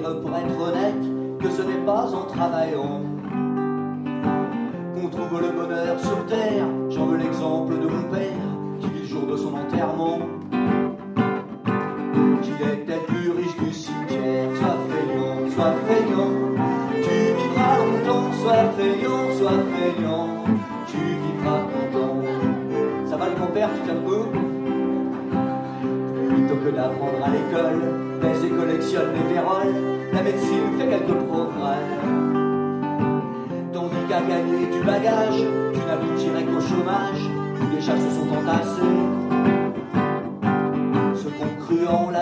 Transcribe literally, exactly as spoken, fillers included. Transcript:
démontre pour être honnête que ce n'est pas en travaillant qu'on trouve le bonheur sur terre. J'en veux l'exemple de mon père qui vit le jour de son enterrement qu'il était le plus riche du cimetière. Sois feignant, sois feignant, tu vivras longtemps. Sois feignant, sois feignant, tu vivras content. Ça va le grand-père, tu tiens le coup? Plutôt que d'apprendre à l'école, baise et collectionne les véroles, la médecine fait quelques progrès. Tandis qu'à gagner du bagage, tu n'aboutirais qu'au chômage, où les chats se sont entassés. Ceux qu'on cru en la